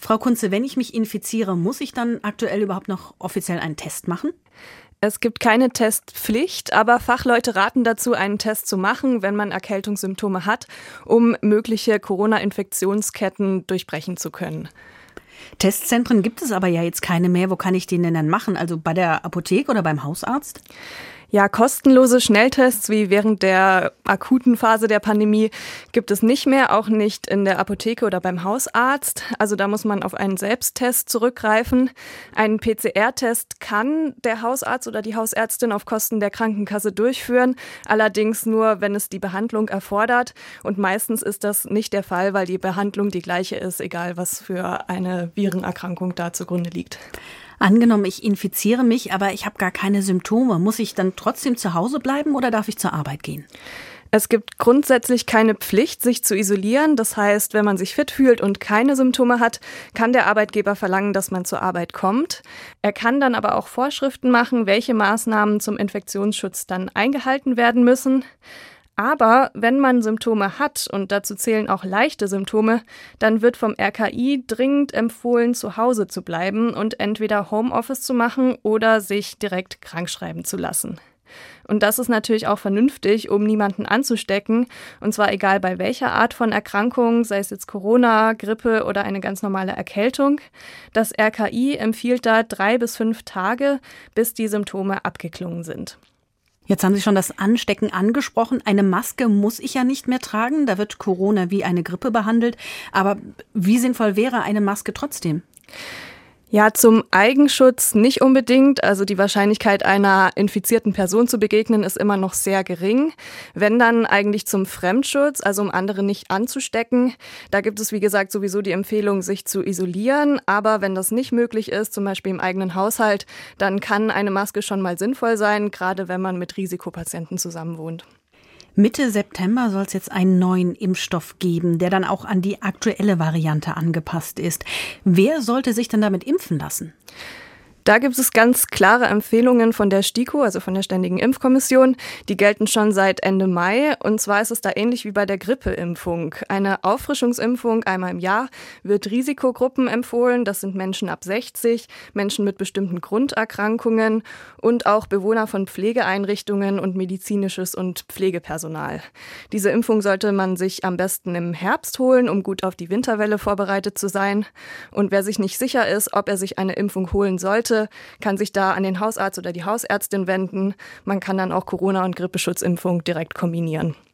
Frau Kunze, wenn ich mich infiziere, muss ich dann aktuell überhaupt noch offiziell einen Test machen? Es gibt keine Testpflicht, aber Fachleute raten dazu, einen Test zu machen, wenn man Erkältungssymptome hat, um mögliche Corona-Infektionsketten durchbrechen zu können. Testzentren gibt es aber ja jetzt keine mehr. Wo kann ich den denn dann machen? Also bei der Apotheke oder beim Hausarzt? Ja, kostenlose Schnelltests wie während der akuten Phase der Pandemie gibt es nicht mehr, auch nicht in der Apotheke oder beim Hausarzt. Also da muss man auf einen Selbsttest zurückgreifen. Einen PCR-Test kann der Hausarzt oder die Hausärztin auf Kosten der Krankenkasse durchführen, allerdings nur, wenn es die Behandlung erfordert. Und meistens ist das nicht der Fall, weil die Behandlung die gleiche ist, egal was für eine Virenerkrankung da zugrunde liegt. Angenommen, ich infiziere mich, aber ich habe gar keine Symptome. Muss ich dann trotzdem zu Hause bleiben oder darf ich zur Arbeit gehen? Es gibt grundsätzlich keine Pflicht, sich zu isolieren. Das heißt, wenn man sich fit fühlt und keine Symptome hat, kann der Arbeitgeber verlangen, dass man zur Arbeit kommt. Er kann dann aber auch Vorschriften machen, welche Maßnahmen zum Infektionsschutz dann eingehalten werden müssen. Aber wenn man Symptome hat, und dazu zählen auch leichte Symptome, dann wird vom RKI dringend empfohlen, zu Hause zu bleiben und entweder Homeoffice zu machen oder sich direkt krankschreiben zu lassen. Und das ist natürlich auch vernünftig, um niemanden anzustecken, und zwar egal bei welcher Art von Erkrankung, sei es jetzt Corona, Grippe oder eine ganz normale Erkältung. Das RKI empfiehlt da 3 bis 5 Tage, bis die Symptome abgeklungen sind. Jetzt haben Sie schon das Anstecken angesprochen. Eine Maske muss ich ja nicht mehr tragen. Da wird Corona wie eine Grippe behandelt. Aber wie sinnvoll wäre eine Maske trotzdem? Ja, zum Eigenschutz nicht unbedingt. Also die Wahrscheinlichkeit, einer infizierten Person zu begegnen, ist immer noch sehr gering. Wenn dann eigentlich zum Fremdschutz, also um andere nicht anzustecken. Da gibt es, wie gesagt, sowieso die Empfehlung, sich zu isolieren. Aber wenn das nicht möglich ist, zum Beispiel im eigenen Haushalt, dann kann eine Maske schon mal sinnvoll sein, gerade wenn man mit Risikopatienten zusammenwohnt. Mitte September soll es jetzt einen neuen Impfstoff geben, der dann auch an die aktuelle Variante angepasst ist. Wer sollte sich denn damit impfen lassen? Da gibt es ganz klare Empfehlungen von der STIKO, also von der Ständigen Impfkommission. Die gelten schon seit Ende Mai. Und zwar ist es da ähnlich wie bei der Grippeimpfung. Eine Auffrischungsimpfung einmal im Jahr wird Risikogruppen empfohlen. Das sind Menschen ab 60, Menschen mit bestimmten Grunderkrankungen und auch Bewohner von Pflegeeinrichtungen und medizinisches und Pflegepersonal. Diese Impfung sollte man sich am besten im Herbst holen, um gut auf die Winterwelle vorbereitet zu sein. Und wer sich nicht sicher ist, ob er sich eine Impfung holen sollte, kann sich da an den Hausarzt oder die Hausärztin wenden. Man kann dann auch Corona- und Grippeschutzimpfung direkt kombinieren.